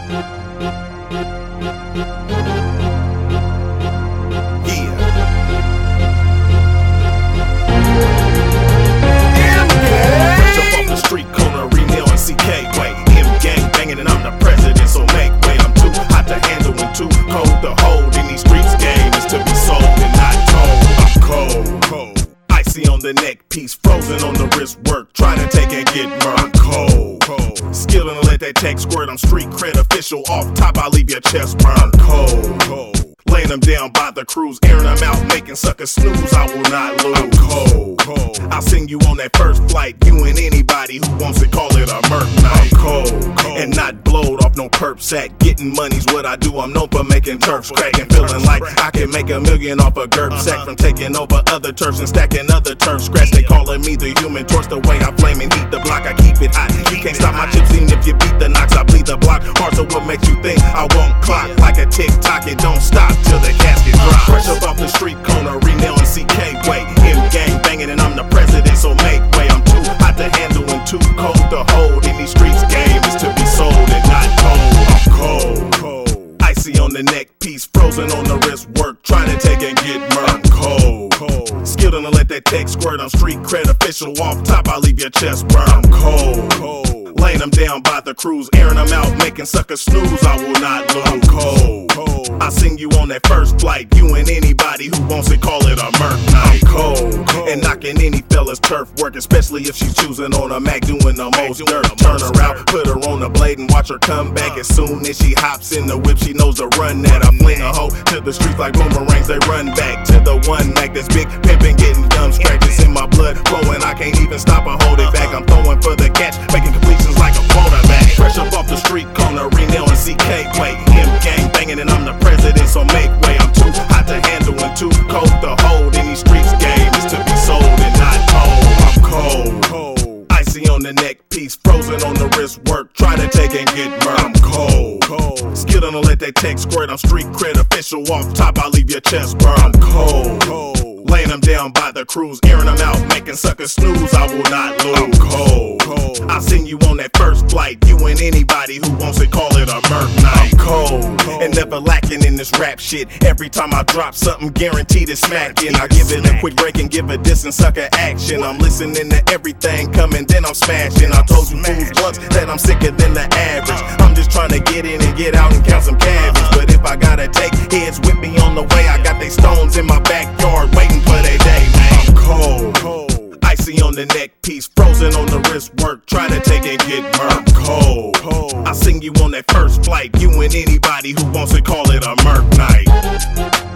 On the neck piece, frozen on the wrist work, trying to take and get murked. I'm cold, skilled and let that tech squirt. I'm street cred official, off top I leave your chest burn. I'm cold, laying them down by the cruise, airing them out, making suckers snooze. I will not lose. I'm cold, I'll send you on that first flight. You and anybody who wants to call it a murk night. I'm cold, and not blowed off no perp sack. Getting money's what I do. I'm known for making turfs crack and feeling like I can make $1 million off a GURP sack from taking over other turfs and stacking other turf scratch. They calling me the human torch, the way I flame and heat the block. I keep it hot. You can't stop my chips even if you beat the knocks. I bleed the block hard, so what makes you think I won't clock? Like a tick-tock, it don't stop till the casket drops. Fresh up off the street corner, Renell and CK way. M-gang banging and I'm the president, so make way. I'm too hot to handle and too cold to hold. In these streets, game is to be sold and not told. I'm cold, icy on the neck piece, frozen on the wrist work, trying to take and get murked. I'm cold, skilled and let that tech squirt. I'm street cred official, off top I leave your chest burn. I'm cold, laying them down by the cruise, airing them out, making suckers snooze. I will not lose. I'm cold, I'll send you on that first flight. You and anybody who wants to call it a murk night. I'm cold, and knocking any fella's turf work, especially if she's choosing on a Mac, doing the most dirt. Turn her out, put her on the blade and watch her come back. As soon as she hops in the whip, she knows to run that. I fling a hoe to the streets like boomerangs. They run back to the one Mac that's big pimpin', getting dumb scratches in my blood flowing. I can't even stop or hold it back. I'm throwing for the catch, making completions like a quarterback. Fresh up off the street corner, Renell and CK way. M-gang banging and I'm the president, so make way. I'm too hot to handle and too cold to hold. In these streets, game is to be sold and not told. I'm cold, icy on the neck piece, frozen on the wrist work, trying to take and get murked. I'm cold, skilled and let that tech squirt. I'm street cred official, off top I leave your chest burn. I'm cold, laying them down by the cruise, airing them out, making suckers snooze. I will not lose. I'm cold, I'll send you on that first flight. You and anybody who wants to call it a murk night. I'm cold, and never lacking in this rap shit. Every time I drop something, guaranteed it's smacking. I give it a quick break and give a diss and sucker action. I'm listening to everything coming, then I'm smashing. I told you fools once that I'm sicker than the average. I'm just trying to get in and get out and count some cabbage. But if I gotta take heads with me on the way, I got they stones in my backyard waiting for their day, man. I'm cold, icy on the neck piece, frozen on the wrist work, trying to take and get murked. I'm cold, I'll send you on that first flight. You and anybody who wants to call it a murk night.